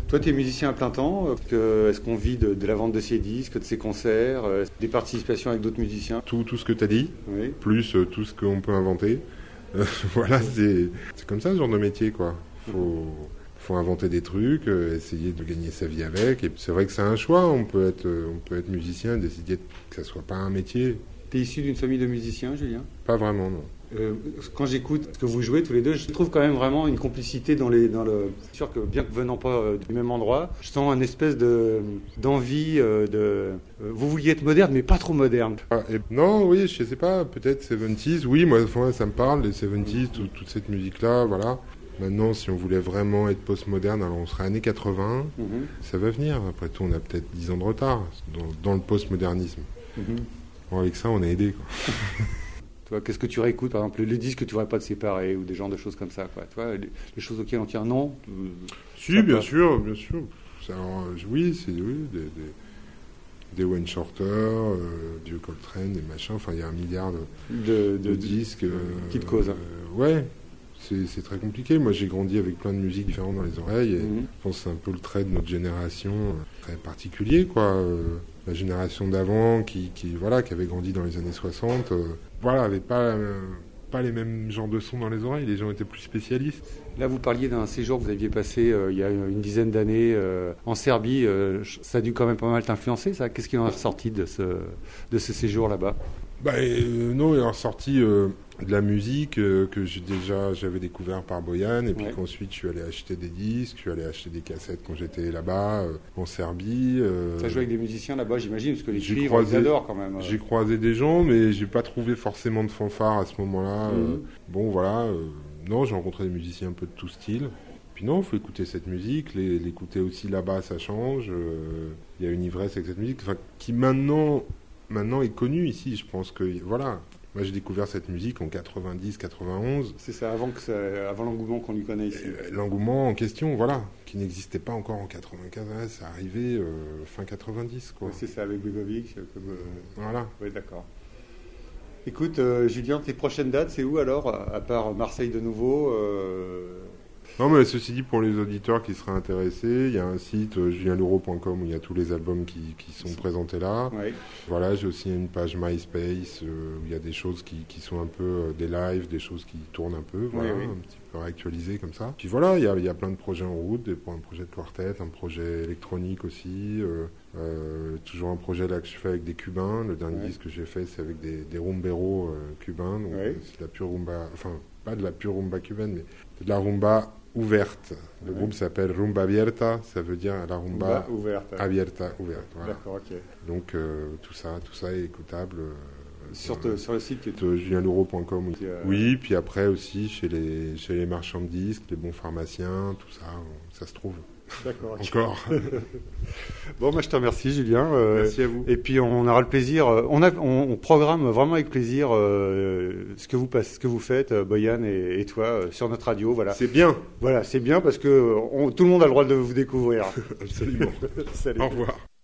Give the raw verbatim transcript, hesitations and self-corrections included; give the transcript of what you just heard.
Toi, tu es musicien à plein temps. Que, est-ce qu'on vit de, de la vente de ses disques, de ses concerts, euh, des participations avec d'autres musiciens? Tout, tout ce que tu as dit, Oui. plus euh, tout ce qu'on peut inventer. Euh, voilà, c'est, c'est comme ça ce genre de métier, quoi. Faut, faut inventer des trucs, euh, essayer de gagner sa vie avec. Et c'est vrai que c'est un choix. On peut être, euh, on peut être musicien et décider que ça soit pas un métier. Tu es issu d'une famille de musiciens, Julien? Pas vraiment, non. Euh, quand j'écoute ce que vous jouez tous les deux, je trouve quand même vraiment une complicité dans les, dans le. C'est sûr que bien que venant pas euh, du même endroit, je sens une espèce de d'envie euh, de. Euh, vous vouliez être moderne, mais pas trop moderne. Ah, et, non, oui, je sais pas, peut-être soixante-dix. Oui, moi, enfin, ça me parle, les soixante-dix, tout, toute cette musique-là, voilà. Maintenant, si on voulait vraiment être post-moderne, alors on serait années quatre-vingts. Mm-hmm. Ça va venir. Après tout, on a peut-être dix ans de retard dans, dans le post-modernisme. Mm-hmm. Bon, avec ça, on est aidé, quoi. Toi, qu'est-ce que tu réécoutes, par exemple, les disques que tu ne voudrais pas te séparer ou des genres de choses comme ça, quoi. Tu vois, les, les choses auxquelles on tient, non. Si, bien pas... sûr, bien sûr. Alors, oui, c'est oui, des, des, des Wayne Shorter, euh, du Coltrane, des machins. Enfin, il y a un milliard de, de, de, de disques. Euh, qui te causent. Euh, ouais, c'est, c'est très compliqué. Moi, j'ai grandi avec plein de musiques différentes dans les oreilles. Et mm-hmm. Je pense que c'est un peu le trait de notre génération, très particulier, quoi. Euh, la génération d'avant qui, qui, voilà, qui avait grandi dans les années soixante, euh, voilà, avait pas, euh, pas les mêmes genres de sons dans les oreilles, les gens étaient plus spécialistes. Là, vous parliez d'un séjour que vous aviez passé euh, il y a une dizaine d'années euh, en Serbie. Euh, ça a dû quand même pas mal t'influencer, ça. Qu'est-ce qui en est ressorti de ce, de ce séjour là-bas? Bah, euh, non, il est ressorti euh, de la musique euh, que j'ai déjà, j'avais découvert par Boyan, et puis ouais. Qu'ensuite je suis allé acheter des disques, je suis allé acheter des cassettes quand j'étais là-bas, euh, en Serbie. Euh, tu as joué avec des musiciens là-bas, j'imagine, parce que les cuivres, ils adorent quand même. Euh. J'ai croisé des gens, mais j'ai pas trouvé forcément de fanfare à ce moment-là. Mm-hmm. Euh, bon, voilà. Euh, non, j'ai rencontré des musiciens un peu de tout style. Puis non, il faut écouter cette musique, les, l'écouter aussi là-bas, ça change. Il euh, y a une ivresse avec cette musique, qui maintenant... Maintenant est connu ici, je pense que voilà. Moi, j'ai découvert cette musique en quatre-vingt-dix quatre-vingt-onze. C'est ça, avant que ça, avant l'engouement qu'on lui connaît ici. Euh, l'engouement en question, voilà, qui n'existait pas encore en quatre-vingt-quinze. Ouais, ça arrivait euh, fin quatre-vingt-dix, quoi. Ouais, c'est ça, avec Begovic. Comme, euh... Voilà. Oui, d'accord. Écoute, euh, Julien, tes prochaines dates, c'est où alors, à part Marseille de nouveau euh... Non, mais ceci dit, pour les auditeurs qui seraient intéressés, il y a un site euh, julien leroux point com où il y a tous les albums qui, qui sont présentés là. Oui. Voilà, j'ai aussi une page MySpace euh, où il y a des choses qui, qui sont un peu euh, des lives, des choses qui tournent un peu, voilà, oui, oui. Un petit peu réactualisées comme ça. Puis voilà, il y a, il y a plein de projets en route, des, un projet de quartet, un projet électronique aussi, euh, euh, toujours un projet là que je fais avec des Cubains. Le dernier oui. disque que j'ai fait, c'est avec des, des rumberos euh, cubains, donc oui. c'est de la pure rumba, enfin pas de la pure rumba cubaine, mais de la rumba ouverte. Le ouais. groupe s'appelle Rumba Abierta, ça veut dire la rumba, rumba ouverte. Abierta, ouverte. Voilà. D'accord, ok. Donc euh, tout ça, tout ça est écoutable euh, sur, te, sur le site de julien leroux point com. Oui. Euh... oui, puis après aussi chez les chez les marchands de disques, les bons pharmaciens, tout ça, ça se trouve. D'accord. Okay. Encore. Bon, moi je te remercie, Julien. Euh, Merci à vous. Et puis on aura le plaisir, on, a, on, on programme vraiment avec plaisir euh, ce que vous passez, ce que vous faites, Boyan et, et toi, euh, sur notre radio. Voilà. C'est bien. Voilà, c'est bien parce que on, tout le monde a le droit de vous découvrir. Absolument. Salut. Au revoir.